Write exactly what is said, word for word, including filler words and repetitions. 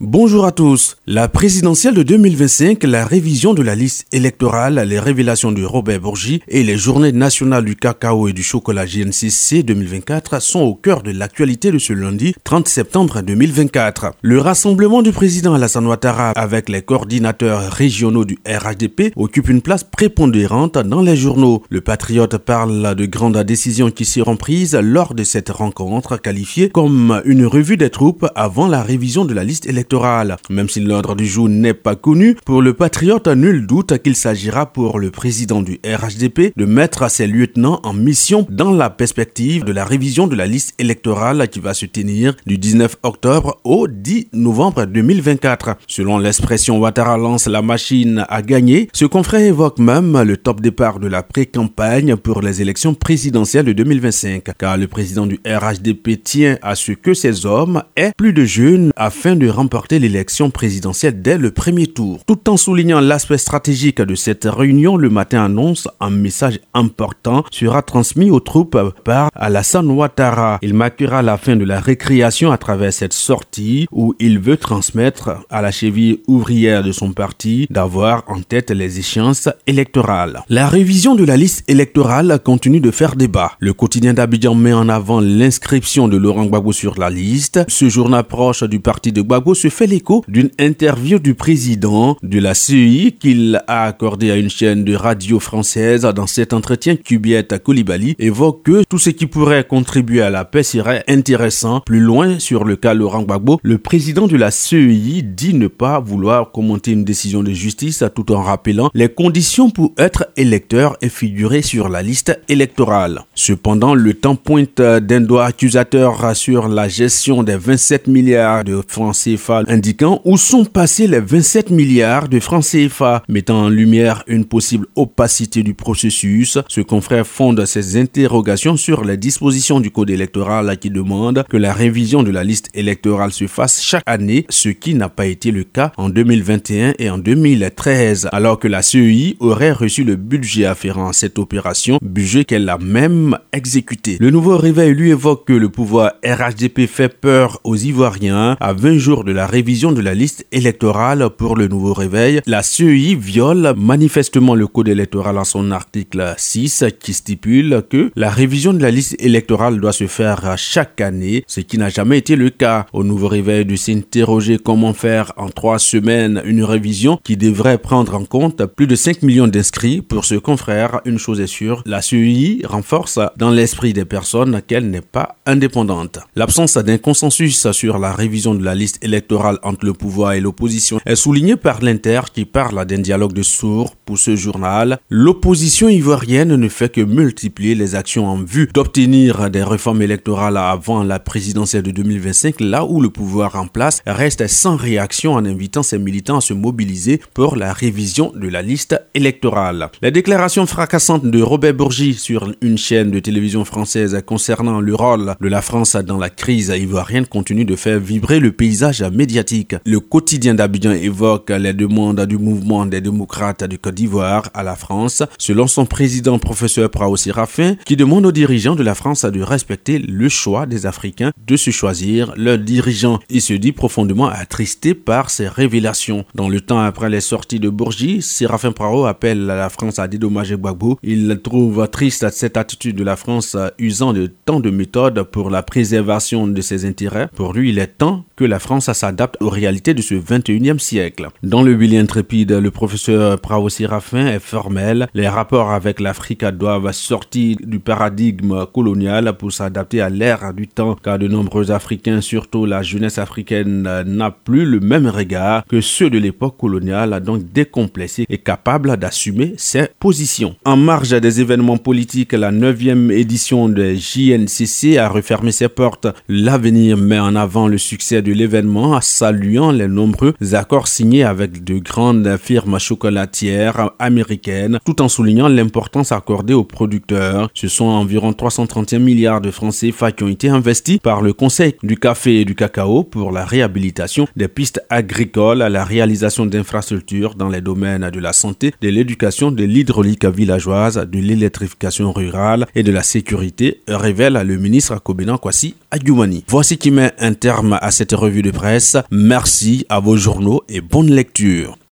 Bonjour à tous. La présidentielle de deux mille vingt-cinq, la révision de la liste électorale, les révélations de Robert Bourgi et les journées nationales du cacao et du chocolat G N C C deux mille vingt-quatre sont au cœur de l'actualité de ce lundi trente septembre deux mille vingt-quatre. Le rassemblement du président Alassane Ouattara avec les coordinateurs régionaux du R H D P occupe une place prépondérante dans les journaux. Le patriote parle de grandes décisions qui seront prises lors de cette rencontre qualifiée comme une revue des troupes avant la révision de la liste électorale. Même si l'ordre du jour n'est pas connu, pour le patriote, nul doute qu'il s'agira pour le président du R H D P de mettre ses lieutenants en mission dans la perspective de la révision de la liste électorale qui va se tenir du dix-neuf octobre au dix novembre deux mille vingt-quatre. Selon l'expression Ouattara lance la machine à gagner, ce confrère évoque même le top départ de la pré-campagne pour les élections présidentielles de deux mille vingt-cinq, car le président du R H D P tient à ce que ces hommes aient plus de jeunes afin de remporter l'élection présidentielle dès le premier tour. Tout en soulignant l'aspect stratégique de cette réunion, le matin annonce un message important sera transmis aux troupes par Alassane Ouattara. Il marquera la fin de la récréation à travers cette sortie où il veut transmettre à la cheville ouvrière de son parti d'avoir en tête les échéances électorales. La révision de la liste électorale continue de faire débat. Le quotidien d'Abidjan met en avant l'inscription de Laurent Gbagbo sur la liste. Ce journal proche du parti de Gbagbo se fait l'écho d'une interview du président de la C E I qu'il a accordé à une chaîne de radio française. Dans cet entretien, Kubiet Koulibaly évoque que tout ce qui pourrait contribuer à la paix serait intéressant. Plus loin, sur le cas Laurent Gbagbo, le président de la C E I dit ne pas vouloir commenter une décision de justice tout en rappelant les conditions pour être électeur et figurer sur la liste électorale. Cependant, le temps pointe d'un doigt accusateur sur la gestion des vingt-sept milliards de francs C F A, indiquant où sont passés les vingt-sept milliards de francs C F A, mettant en lumière une possible opacité du processus. Ce confrère fonde ses interrogations sur les dispositions du code électoral qui demandent que la révision de la liste électorale se fasse chaque année, ce qui n'a pas été le cas en deux mille vingt et un et en deux mille treize, alors que la C E I aurait reçu le budget afférent à cette opération, budget qu'elle a même exécuté. Le nouveau réveil lui évoque que le pouvoir R H D P fait peur aux Ivoiriens. À vingt jours de la révision de la liste électorale pour le nouveau réveil, la C E I viole manifestement le code électoral en son article six qui stipule que la révision de la liste électorale doit se faire chaque année, ce qui n'a jamais été le cas. Au nouveau réveil de s'interroger comment faire en trois semaines une révision qui devrait prendre en compte plus de cinq millions d'inscrits. Pour ce confrère, une chose est sûre, la C E I renforce dans l'esprit des personnes qu'elle n'est pas indépendante. L'absence d'un consensus sur la révision de la liste électorale entre le pouvoir et l'opposition est soulignée par l'Inter qui parle d'un dialogue de sourds. Pour ce journal, l'opposition ivoirienne ne fait que multiplier les actions en vue d'obtenir des réformes électorales avant la présidentielle de deux mille vingt-cinq, là où le pouvoir en place reste sans réaction en invitant ses militants à se mobiliser pour la révision de la liste électorale. Les déclarations fracassantes de Robert Bourgi sur une chaîne de télévision française concernant le rôle de la France dans la crise ivoirienne continuent de faire vibrer le paysage médiatique. Le quotidien d'Abidjan évoque les demandes du mouvement des démocrates du Côte d'Ivoire à la France, selon son président professeur Prao Séraphin, qui demande aux dirigeants de la France de respecter le choix des Africains de se choisir leurs dirigeants. Il se dit profondément attristé par ces révélations. Dans le temps après les sorties de Bourgi, Séraphin Prao appelle la France à dédommager Gbagbo. Il trouve triste cette attitude de la France usant de tant de méthodes pour la préservation de ses intérêts. Pour lui, il est temps que la France s'adapte aux réalités de ce vingt et unième siècle. Dans le billet intrépide, le professeur Prao Séraphin est formel. Les rapports avec l'Afrique doivent sortir du paradigme colonial pour s'adapter à l'ère du temps, car de nombreux Africains, surtout la jeunesse africaine, n'a plus le même regard que ceux de l'époque coloniale, donc décomplexés et capables d'assumer ses positions. En marge des événements politiques, la neuvième édition de J N C C a refermé ses portes. L'avenir met en avant le succès de l'événement, saluant les nombreux accords signés avec de grandes firmes chocolatières américaines, tout en soulignant l'importance accordée aux producteurs. Ce sont environ trois cent trente et un milliards de francs C F A qui ont été investis par le Conseil du café et du cacao pour la réhabilitation des pistes agricoles, la réalisation d'infrastructures dans les domaines de la santé, de l'éducation, de l'hydraulique villageoise, de l'électrification rurale et de la sécurité, révèle le ministre Kobena Kwasi Adjumani. Voici qui met un terme à cette revue de presse. presse. Merci à vos journaux et bonne lecture.